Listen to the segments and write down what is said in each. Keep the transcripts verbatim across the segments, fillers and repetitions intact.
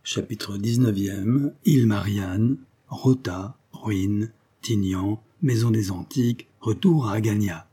Chapitre dix-neuvième. Île Marianne, Rota, ruines, Tignan, maison des Antiques, retour à Agagna.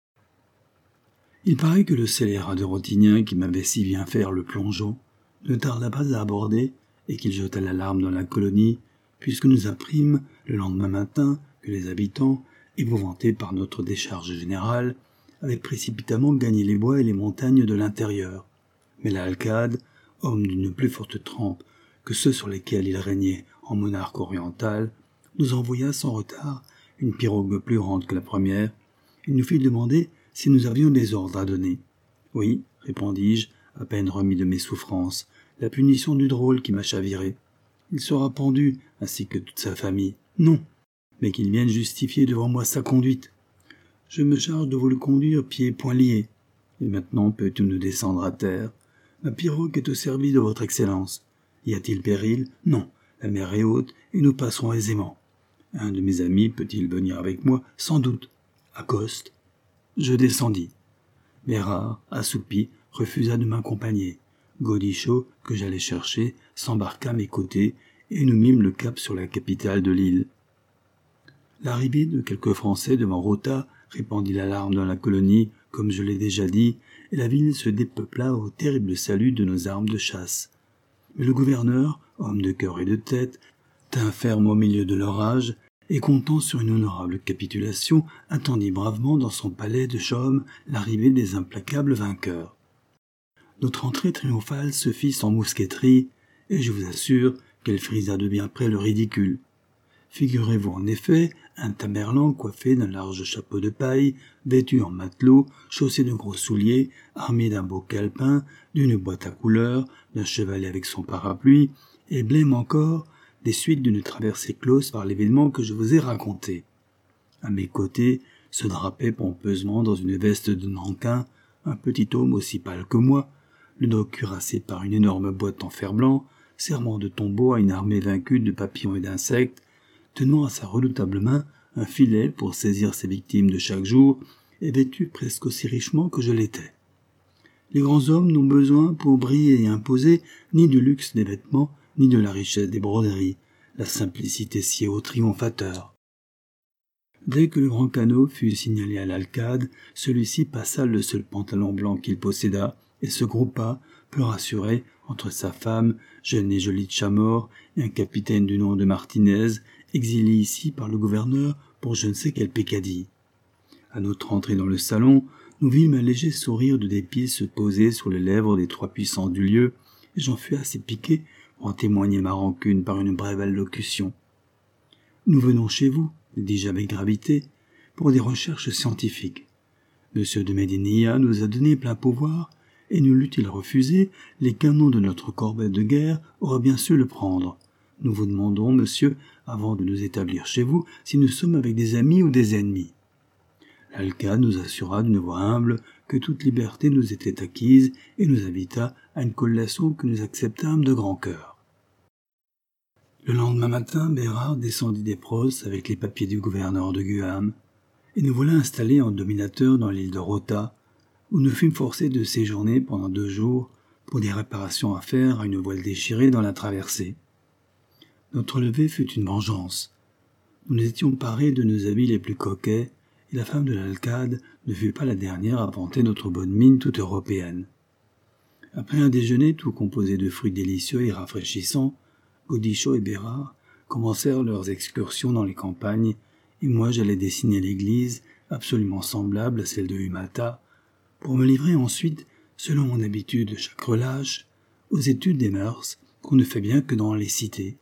Il paraît que le scélérat de Rotignan qui m'avait si bien faire le plongeon ne tarda pas à aborder et qu'il jeta l'alarme dans la colonie, puisque nous apprîmes le lendemain matin que les habitants, épouvantés par notre décharge générale, avaient précipitamment gagné les bois et les montagnes de l'intérieur. Mais l'alcade, homme d'une plus forte trempe que ceux sur lesquels il régnait en monarque oriental, nous envoya sans retard une pirogue plus grande que la première, et nous fit demander si nous avions des ordres à donner. « Oui, » répondis-je, à peine remis de mes souffrances, la punition du drôle qui m'a chaviré. Il sera pendu, ainsi que toute sa famille. Non, mais qu'il vienne justifier devant moi sa conduite. Je me charge de vous le conduire pieds et poings liés. Et maintenant peux-tu nous descendre à terre? Ma pirogue est au service de votre excellence. Y a-t-il péril? Non, la mer est haute et nous passerons aisément. Un de mes amis peut-il venir avec moi? Sans doute. Accoste. Je descendis. Bérard, assoupi, refusa de m'accompagner. Gaudichaud, que j'allais chercher, s'embarqua à mes côtés et nous mîmes le cap sur la capitale de l'île. L'arrivée de quelques Français devant Rota répandit l'alarme dans la colonie, comme je l'ai déjà dit, et la ville se dépeupla au terrible salut de nos armes de chasse. Mais le gouverneur, homme de cœur et de tête, tint ferme au milieu de l'orage, et comptant sur une honorable capitulation, attendit bravement dans son palais de Chaume l'arrivée des implacables vainqueurs. Notre entrée triomphale se fit sans mousqueterie, et je vous assure qu'elle frisa de bien près le ridicule. Figurez-vous en effet un Tamerlan coiffé d'un large chapeau de paille, vêtu en matelot, chaussé de gros souliers, armé d'un beau calepin, d'une boîte à couleurs, d'un chevalet avec son parapluie, et blême encore des suites d'une traversée close par l'événement que je vous ai raconté. À mes côtés se drapait pompeusement dans une veste de nankin un petit homme aussi pâle que moi, le dos cuirassé par une énorme boîte en fer-blanc, servant de tombeau à une armée vaincue de papillons et d'insectes, tenant à sa redoutable main un filet pour saisir ses victimes de chaque jour, et vêtu presque aussi richement que je l'étais. Les grands hommes n'ont besoin, pour briller et imposer, ni du luxe des vêtements, ni de la richesse des broderies. La simplicité sied au triomphateur. Dès que le grand canot fut signalé à l'alcade, celui-ci passa le seul pantalon blanc qu'il posséda et se groupa, peu rassuré, entre sa femme, jeune et jolie de Chamor, et un capitaine du nom de Martinez, exilé ici par le gouverneur pour je ne sais quelle peccadille. À notre entrée dans le salon, nous vîmes un léger sourire de dépit se poser sur les lèvres des trois puissants du lieu, et j'en fus assez piqué pour en témoigner ma rancune par une brève allocution. « Nous venons chez vous, » dis-je avec gravité, « pour des recherches scientifiques. Monsieur de Médénia nous a donné plein pouvoir, et nous l'eût-il refusé, les canons de notre corvette de guerre auraient bien su le prendre. Nous vous demandons, monsieur, avant de nous établir chez vous, si nous sommes avec des amis ou des ennemis. » L'alcade nous assura d'une voix humble que toute liberté nous était acquise et nous invita à une collation que nous acceptâmes de grand cœur. Le lendemain matin, Bérard descendit des Prosses avec les papiers du gouverneur de Guam, et nous voilà installés en dominateur dans l'île de Rota, où nous fûmes forcés de séjourner pendant deux jours pour des réparations à faire à une voile déchirée dans la traversée. Notre levée fut une vengeance. Nous nous étions parés de nos habits les plus coquets, et la femme de l'alcade ne fut pas la dernière à vanter notre bonne mine toute européenne. Après un déjeuner tout composé de fruits délicieux et rafraîchissants, Gaudichaud et Bérard commencèrent leurs excursions dans les campagnes, et moi j'allais dessiner l'église, absolument semblable à celle de Humata, pour me livrer ensuite, selon mon habitude chaque relâche, aux études des mœurs qu'on ne fait bien que dans les cités.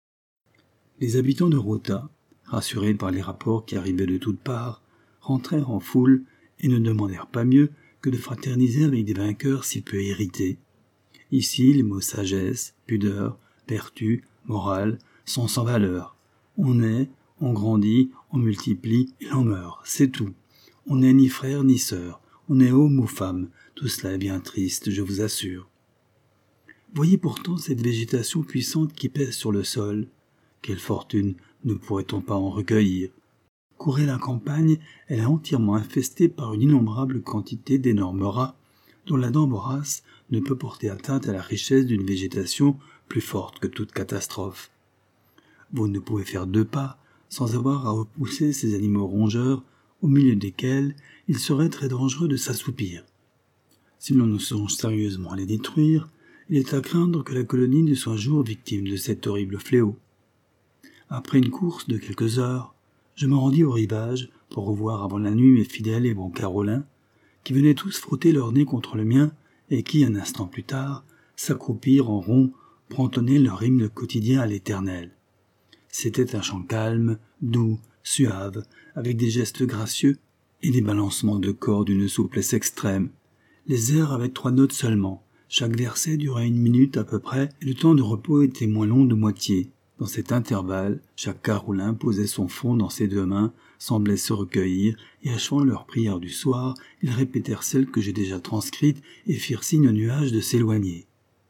Les habitants de Rota, rassurés par les rapports qui arrivaient de toutes parts, rentrèrent en foule et ne demandèrent pas mieux que de fraterniser avec des vainqueurs si peu irrités. Ici, les mots sagesse, pudeur, vertu, morale sont sans valeur. On naît, on grandit, on multiplie et l'on meurt, c'est tout. On n'est ni frère ni sœur, on est homme ou femme, tout cela est bien triste, je vous assure. Voyez pourtant cette végétation puissante qui pèse sur le sol. Quelle fortune ne pourrait-on pas en recueillir? Courez la campagne, elle est entièrement infestée par une innombrable quantité d'énormes rats, dont la dent vorace ne peut porter atteinte à la richesse d'une végétation plus forte que toute catastrophe. Vous ne pouvez faire deux pas sans avoir à repousser ces animaux rongeurs au milieu desquels il serait très dangereux de s'assoupir. Si l'on ne songe sérieusement à les détruire, il est à craindre que la colonie ne soit un jour victime de cet horrible fléau. Après une course de quelques heures, je me rendis au rivage pour revoir avant la nuit mes fidèles et bons Carolins, qui venaient tous frotter leur nez contre le mien et qui, un instant plus tard, s'accroupirent en rond pour entonner leur hymne quotidien à l'Éternel. C'était un chant calme, doux, suave, avec des gestes gracieux et des balancements de corps d'une souplesse extrême. Les airs avaient trois notes seulement. Chaque verset durait une minute à peu près et le temps de repos était moins long de moitié. Dans cet intervalle, chaque Carolin posait son front dans ses deux mains, semblait se recueillir, et achevant leur prière du soir, ils répétèrent celle que j'ai déjà transcrite et firent signe au nuage de s'éloigner.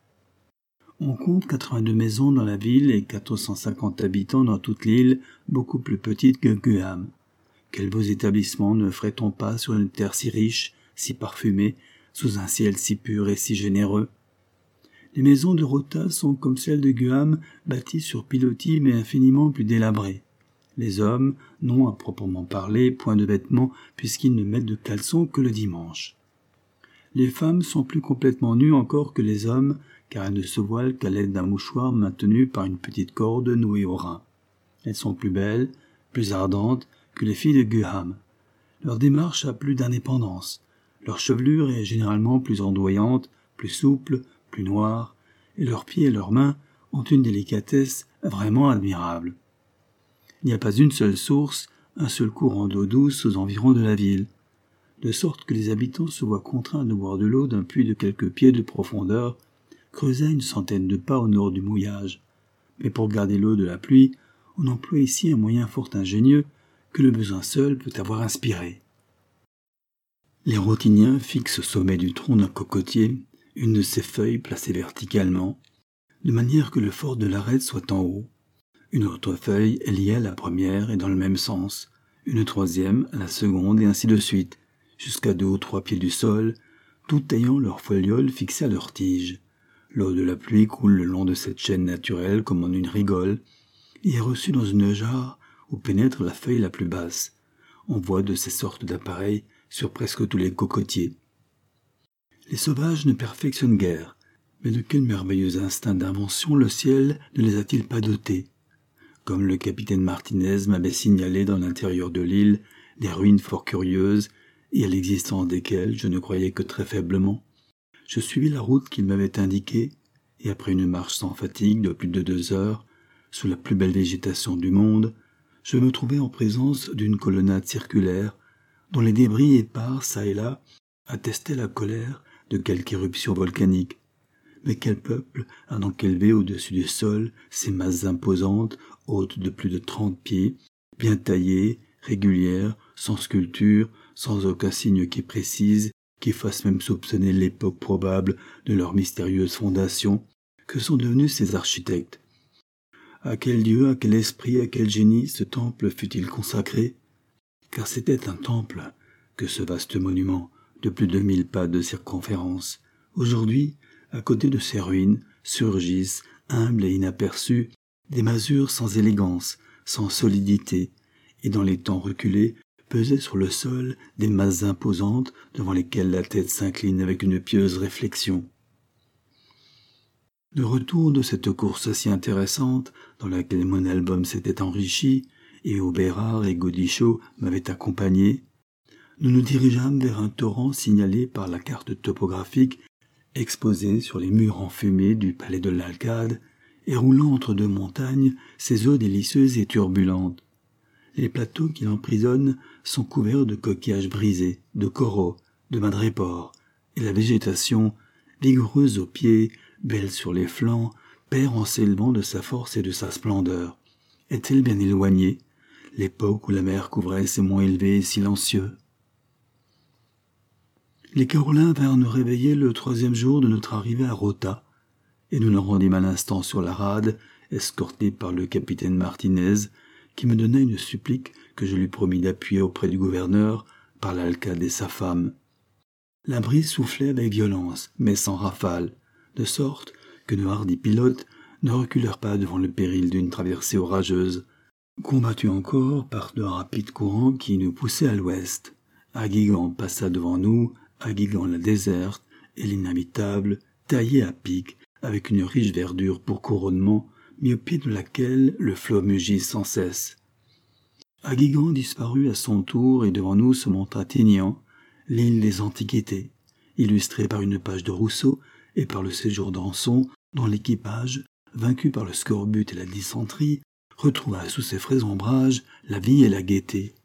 On compte quatre-vingt-deux maisons dans la ville et quatre cent cinquante habitants dans toute l'île, beaucoup plus petite que Guam. Quels beaux établissements ne ferait-on pas sur une terre si riche, si parfumée, sous un ciel si pur et si généreux? Les maisons de Rota sont comme celles de Guam, bâties sur pilotis mais infiniment plus délabrées. Les hommes n'ont à proprement parler point de vêtements puisqu'ils ne mettent de caleçons que le dimanche. Les femmes sont plus complètement nues encore que les hommes, car elles ne se voilent qu'à l'aide d'un mouchoir maintenu par une petite corde nouée au rein. Elles sont plus belles, plus ardentes que les filles de Guam. Leur démarche a plus d'indépendance. Leur chevelure est généralement plus ondoyante, plus souple, plus noire, et leurs pieds et leurs mains ont une délicatesse vraiment admirable. Il n'y a pas une seule source, un seul courant d'eau douce aux environs de la ville, de sorte que les habitants se voient contraints de boire de l'eau d'un puits de quelques pieds de profondeur, creusé à une centaine de pas au nord du mouillage. Mais pour garder l'eau de la pluie, on emploie ici un moyen fort ingénieux que le besoin seul peut avoir inspiré. Les rotiniens fixent au sommet du tronc d'un cocotier une de ses feuilles placée verticalement, de manière que le fort de l'arête soit en haut. Une autre feuille est liée à la première et dans le même sens, une troisième à la seconde et ainsi de suite, jusqu'à deux ou trois pieds du sol, toutes ayant leur foliole fixée à leur tige. L'eau de la pluie coule le long de cette chaîne naturelle comme en une rigole, et est reçue dans une jarre où pénètre la feuille la plus basse. On voit de ces sortes d'appareils sur presque tous les cocotiers. Les sauvages ne perfectionnent guère, mais de quel merveilleux instinct d'invention le ciel ne les a-t-il pas dotés? Comme le capitaine Martinez m'avait signalé dans l'intérieur de l'île des ruines fort curieuses et à l'existence desquelles je ne croyais que très faiblement, je suivis la route qu'il m'avait indiquée et après une marche sans fatigue de plus de deux heures, sous la plus belle végétation du monde, je me trouvai en présence d'une colonnade circulaire dont les débris épars çà et là attestaient la colère de quelque éruption volcanique. Mais quel peuple a donc élevé au-dessus du sol ces masses imposantes, hautes de plus de trente pieds, bien taillées, régulières, sans sculpture, sans aucun signe qui précise, qui fasse même soupçonner l'époque probable de leur mystérieuse fondation? Que sont devenus ces architectes? À quel dieu, à quel esprit, à quel génie ce temple fut-il consacré? Car c'était un temple que ce vaste monument, de plus de mille pas de circonférence. Aujourd'hui, à côté de ces ruines, surgissent, humbles et inaperçues, des masures sans élégance, sans solidité, et dans les temps reculés, pesaient sur le sol des masses imposantes devant lesquelles la tête s'incline avec une pieuse réflexion. De retour de cette course si intéressante, dans laquelle mon album s'était enrichi, et où Bérard et Gaudichaud m'avaient accompagné, nous nous dirigeâmes vers un torrent signalé par la carte topographique exposée sur les murs enfumés du palais de l'Alcade et roulant entre deux montagnes ses eaux délicieuses et turbulentes. Les plateaux qui l'emprisonnent sont couverts de coquillages brisés, de coraux, de madrépores, et la végétation, vigoureuse aux pieds, belle sur les flancs, perd en s'élevant de sa force et de sa splendeur. Est-elle bien éloignée, l'époque où la mer couvrait ces monts élevés et silencieux? Les Carolins vinrent nous réveiller le troisième jour de notre arrivée à Rota, et nous nous rendîmes à l'instant sur la rade, escortés par le capitaine Martinez, qui me donna une supplique que je lui promis d'appuyer auprès du gouverneur par l'alcade et sa femme. La brise soufflait avec violence, mais sans rafale, de sorte que nos hardis pilotes ne reculèrent pas devant le péril d'une traversée orageuse, combattus encore par de rapides courants qui nous poussaient à l'ouest. Aguigan passa devant nous, Aguigan la déserte, et l'inhabitable, taillée à pic, avec une riche verdure pour couronnement, mis au pied de laquelle le flot mugit sans cesse. Aguigan disparut à son tour et devant nous se montra Tinian, l'île des Antiquités, illustrée par une page de Rousseau et par le séjour d'Anson, dont l'équipage, vaincu par le scorbut et la dysenterie, retrouva sous ses frais ombrages la vie et la gaieté.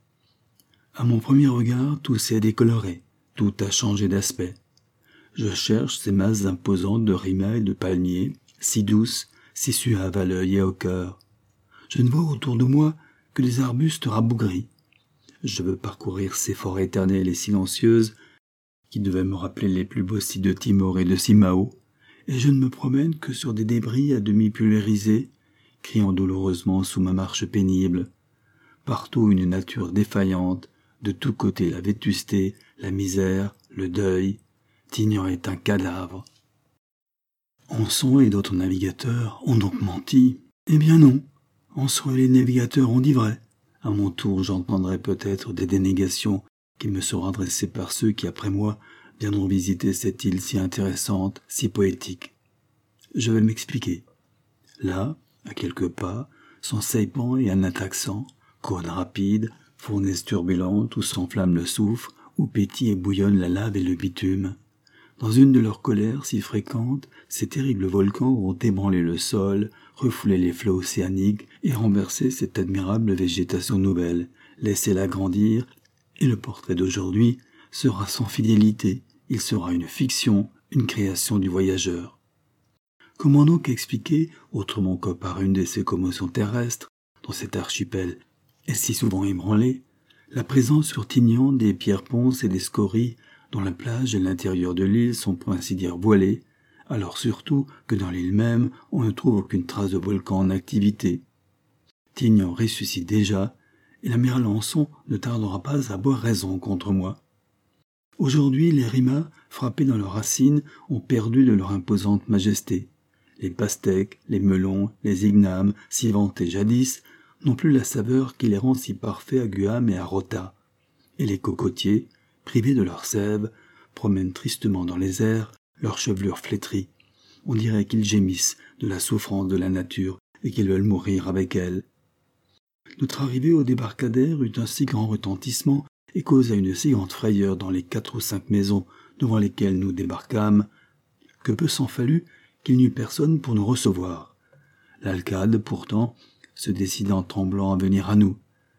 À mon premier regard, tout s'est décoloré, tout a changé d'aspect. Je cherche ces masses imposantes de rimets et de palmiers, si douces, si suaves à l'œil et au cœur. Je ne vois autour de moi que des arbustes rabougris. Je veux parcourir ces forêts éternelles et silencieuses qui devaient me rappeler les plus beaux sites de Timor et de Simao, et je ne me promène que sur des débris à demi pulvérisés, criant douloureusement sous ma marche pénible. Partout une nature défaillante, de tous côtés la vétusté, la misère, le deuil. Tinian est un cadavre. Anson et d'autres navigateurs ont donc menti. Eh bien non, Anson et les navigateurs ont dit vrai. À mon tour, j'entendrai peut-être des dénégations qui me seront adressées par ceux qui, après moi, viendront visiter cette île si intéressante, si poétique. Je vais m'expliquer. Là, à quelques pas, sont Saipan et Anataxan, cônes rapides, fournaises turbulentes où s'enflamme le soufre, où pétille et bouillonne la lave et le bitume. Dans une de leurs colères si fréquentes, ces terribles volcans ont ébranlé le sol, refoulé les flots océaniques et renversé cette admirable végétation nouvelle, laissé-la grandir, et le portrait d'aujourd'hui sera sans fidélité, il sera une fiction, une création du voyageur. Comment donc expliquer, autrement que par une de ces commotions terrestres, dont cet archipel est si souvent ébranlé, la présence sur Tinian des pierres-ponces et des scories dont la plage et l'intérieur de l'île sont pour ainsi dire voilés, alors surtout que dans l'île même on ne trouve aucune trace de volcan en activité. Tinian ressuscite déjà, et l'amiral Anson ne tardera pas à boire raison contre moi. Aujourd'hui, les rimas, frappés dans leurs racines, ont perdu de leur imposante majesté. Les pastèques, les melons, les ignames, si vantés jadis, n'ont plus la saveur qui les rend si parfaits à Guam et à Rota. Et les cocotiers, privés de leur sève, promènent tristement dans les airs leurs chevelures flétries. On dirait qu'ils gémissent de la souffrance de la nature et qu'ils veulent mourir avec elle. Notre arrivée au débarcadère eut un si grand retentissement et causa une si grande frayeur dans les quatre ou cinq maisons devant lesquelles nous débarquâmes, que peu s'en fallut qu'il n'y eût personne pour nous recevoir. L'alcade, pourtant, se décidant tremblant à venir à nous.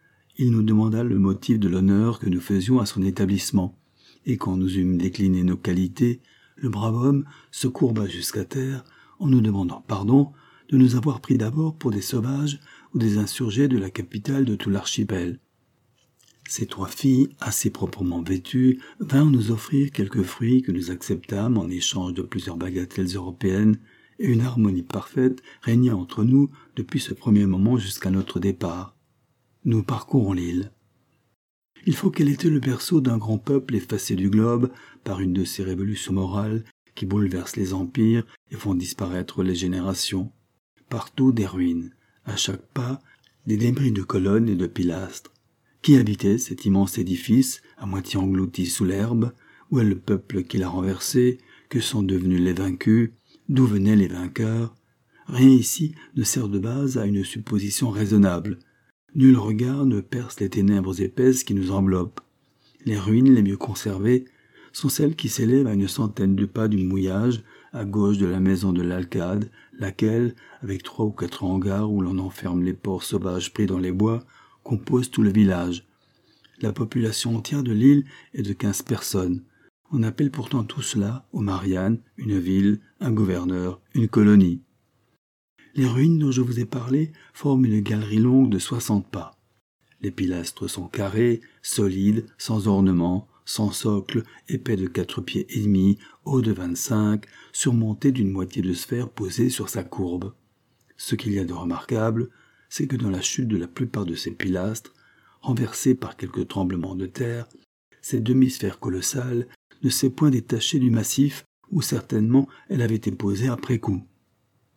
Il nous demanda le motif de l'honneur que nous faisions à son établissement, et quand nous eûmes décliné nos qualités, le brave homme se courba jusqu'à terre en nous demandant pardon de nous avoir pris d'abord pour des sauvages ou des insurgés de la capitale de tout l'archipel. Ces trois filles, assez proprement vêtues, vinrent nous offrir quelques fruits que nous acceptâmes en échange de plusieurs bagatelles européennes, et une harmonie parfaite régna entre nous depuis ce premier moment jusqu'à notre départ. Nous parcourons l'île. Il faut qu'elle était le berceau d'un grand peuple effacé du globe par une de ces révolutions morales qui bouleversent les empires et font disparaître les générations. Partout des ruines, à chaque pas des débris de colonnes et de pilastres. Qui habitait cet immense édifice, à moitié englouti sous l'herbe? Où est le peuple qui l'a renversé? Que sont devenus les vaincus? D'où venaient les vainqueurs? Rien ici ne sert de base à une supposition raisonnable. Nul regard ne perce les ténèbres épaisses qui nous enveloppent. Les ruines les mieux conservées sont celles qui s'élèvent à une centaine de pas du mouillage, à gauche de la maison de l'Alcade, laquelle, avec trois ou quatre hangars où l'on enferme les porcs sauvages pris dans les bois, compose tout le village. La population entière de l'île est de quinze personnes. On appelle pourtant tout cela, aux Mariannes, une ville, un gouverneur, une colonie. Les ruines dont je vous ai parlé forment une galerie longue de soixante pas. Les pilastres sont carrés, solides, sans ornement, sans socle, épais de quatre pieds et demi, hauts de vingt-cinq, surmontés d'une moitié de sphère posée sur sa courbe. Ce qu'il y a de remarquable, c'est que dans la chute de la plupart de ces pilastres, renversés par quelques tremblements de terre, cette demi-sphère colossale ne s'est point détachée du massif où certainement elle avait été posée après coup.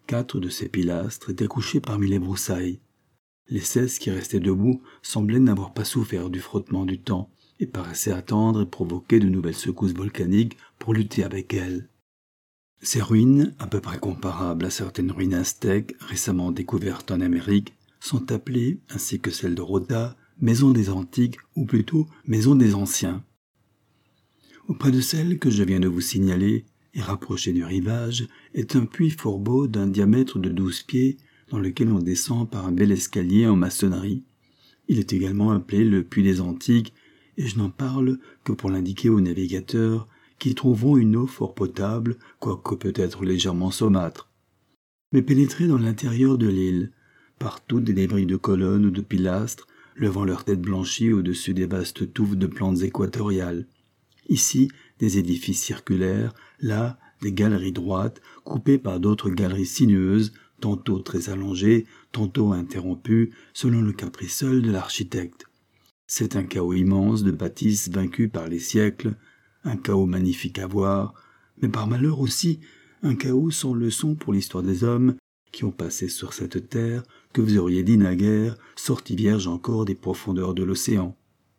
Quatre de ces pilastres étaient couchés parmi les broussailles. Les seize qui restaient debout semblaient n'avoir pas souffert du frottement du temps et paraissaient attendre et provoquer de nouvelles secousses volcaniques pour lutter avec elles. Ces ruines, à peu près comparables à certaines ruines aztèques récemment découvertes en Amérique, sont appelées, ainsi que celle de Rota, maison des antiques ou plutôt maison des anciens. Auprès de celle que je viens de vous signaler, et rapprochée du rivage, est un puits fort beau d'un diamètre de douze pieds, dans lequel on descend par un bel escalier en maçonnerie. Il est également appelé le puits des antiques, et je n'en parle que pour l'indiquer aux navigateurs qui y trouveront une eau fort potable, quoique peut-être légèrement saumâtre. Mais pénétrez dans l'intérieur de l'île, partout des débris de colonnes ou de pilastres, levant leur tête blanchie au-dessus des vastes touffes de plantes équatoriales. Ici, des édifices circulaires, là, des galeries droites, coupées par d'autres galeries sinueuses, tantôt très allongées, tantôt interrompues, selon le caprice seul de l'architecte. C'est un chaos immense de bâtisses vaincues par les siècles, un chaos magnifique à voir, mais par malheur aussi, un chaos sans leçon pour l'histoire des hommes qui ont passé sur cette terre que vous auriez dit naguère, sortis vierges encore des profondeurs de l'océan.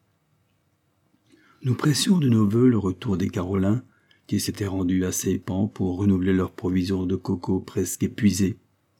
Nous pressions de nos vœux le retour des Carolins, qui s'étaient rendus à Saipan pour renouveler leurs provisions de coco presque épuisées.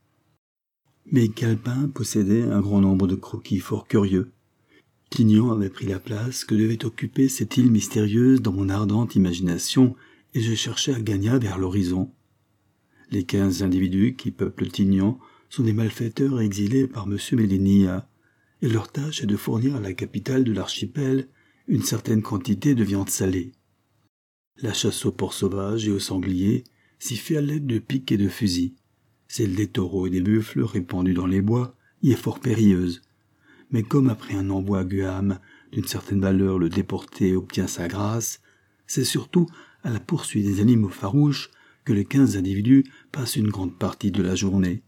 Mais Calpin possédait un grand nombre de croquis fort curieux. Tignon avait pris la place que devait occuper cette île mystérieuse dans mon ardente imagination, et je cherchais à gagner vers l'horizon. Les quinze individus qui peuplent Tignon sont des malfaiteurs exilés par M. Mélénia, et leur tâche est de fournir à la capitale de l'archipel une certaine quantité de viande salée. La chasse aux porcs sauvages et aux sangliers s'y fait à l'aide de piques et de fusils. Celle des taureaux et des buffles répandus dans les bois y est fort périlleuse. Mais comme après un envoi à Guam, d'une certaine valeur le déporté obtient sa grâce, c'est surtout à la poursuite des animaux farouches que les quinze individus passent une grande partie de la journée.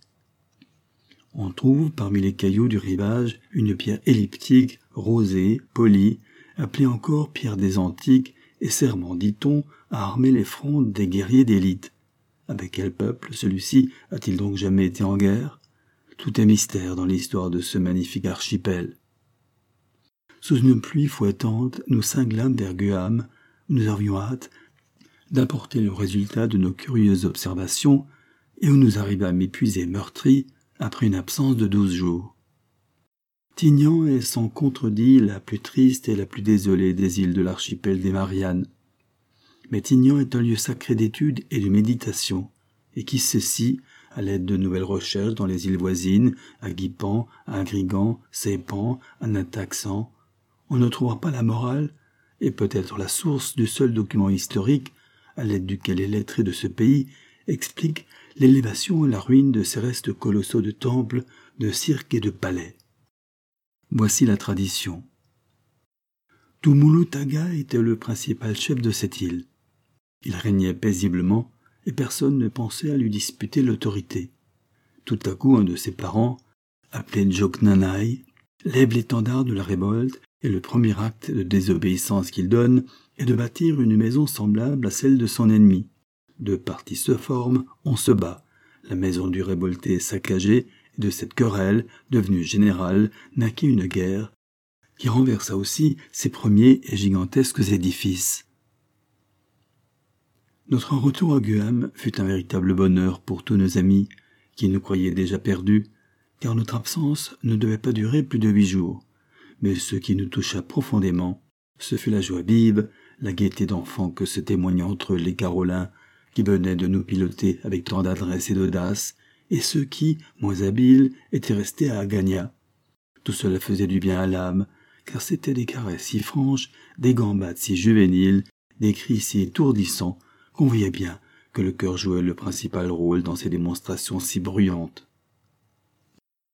On trouve parmi les cailloux du rivage une pierre elliptique, rosée, polie, appelée encore pierre des antiques, et servant, dit-on, à armer les frondes des guerriers d'élite. Avec quel peuple celui-ci a-t-il donc jamais été en guerre? Tout est mystère dans l'histoire de ce magnifique archipel. Sous une pluie fouettante, nous cinglâmes vers Guam, où nous avions hâte d'apporter le résultat de nos curieuses observations et où nous arrivâmes épuisés meurtris après une absence de douze jours. Tignon est sans contredit la plus triste et la plus désolée des îles de l'archipel des Mariannes. Mais Tignon est un lieu sacré d'étude et de méditation, et qui ceci, à l'aide de nouvelles recherches dans les îles voisines, à Guipan, à Agrigan, Saipan, à Nataxan, on ne trouvera pas la morale, et peut-être la source du seul document historique, à l'aide duquel les lettrés de ce pays expliquent l'élévation et la ruine de ces restes colossaux de temples, de cirques et de palais. Voici la tradition. Tumulutaga était le principal chef de cette île. Il régnait paisiblement et personne ne pensait à lui disputer l'autorité. Tout à coup, un de ses parents, appelé Joknanai, lève l'étendard de la révolte et le premier acte de désobéissance qu'il donne est de bâtir une maison semblable à celle de son ennemi. Deux parties se forment, on se bat. La maison du révolté est saccagée et de cette querelle, devenue générale, naquit une guerre qui renversa aussi ses premiers et gigantesques édifices. Notre retour à Guam fut un véritable bonheur pour tous nos amis, qui nous croyaient déjà perdus, car notre absence ne devait pas durer plus de huit jours. Mais ce qui nous toucha profondément, ce fut la joie vive, la gaieté d'enfants que se témoignaient entre eux les Carolins, qui venaient de nous piloter avec tant d'adresse et d'audace, et ceux qui, moins habiles, étaient restés à Agagna. Tout cela faisait du bien à l'âme, car c'étaient des caresses si franches, des gambades si juvéniles, des cris si étourdissants, qu'on voyait bien que le cœur jouait le principal rôle dans ces démonstrations si bruyantes.